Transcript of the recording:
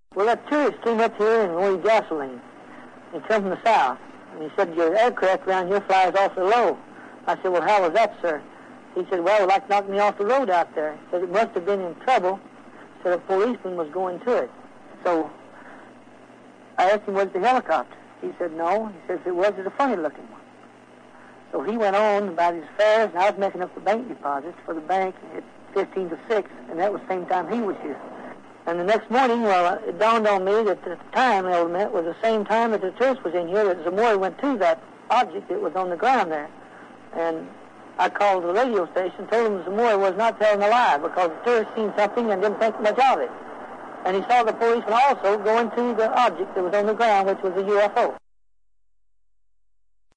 Well, that tourist came up here and wanted gasoline. He come from the south. And he said, your aircraft around here flies awfully low. I said, well, how was that, sir? He said, well, it like knocked me off the road out there. He said, it must have been in trouble. So a policeman was going to it. So I asked him, was it the helicopter? He said, no. He said, if it was, it's a funny-looking one. So he went on about his affairs, and I was making up the bank deposits for the bank at 15 to 6, and that was the same time he was here. And the next morning, well, it dawned on me that the time they were met was the same time that the tourist was in here, that Zamora went to that object that was on the ground there. And I called the radio station, told him Zamora was not telling a lie, because the tourist seen something and didn't think much of it. And he saw the policeman also going to the object that was on the ground, which was a UFO.